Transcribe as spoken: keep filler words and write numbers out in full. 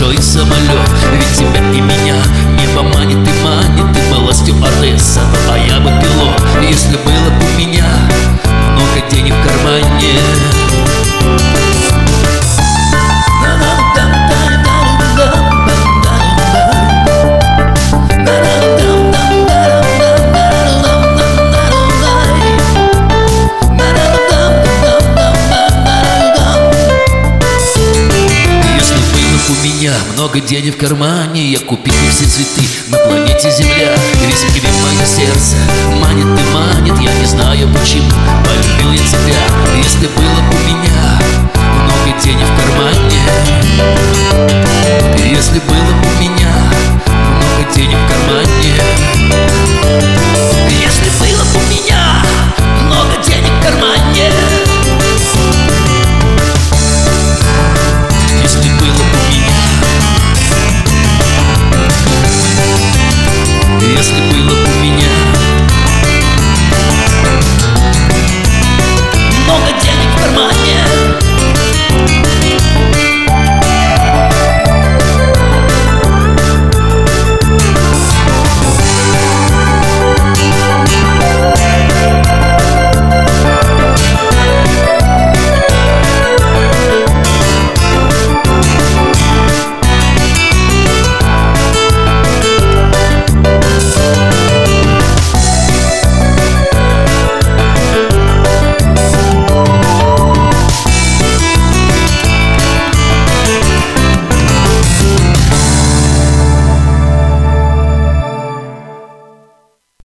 большой самолет. Ведь тебя и меня небо манит и манит. Ты была стюардесса, ну а я бы пилот. Если было бы у меня много денег в кармане. Много денег в кармане, я купил все цветы на планете Земля. Весь мир мое сердце манит и манит, я не знаю почему полюбил я тебя. Если было бы у меня много денег в кармане.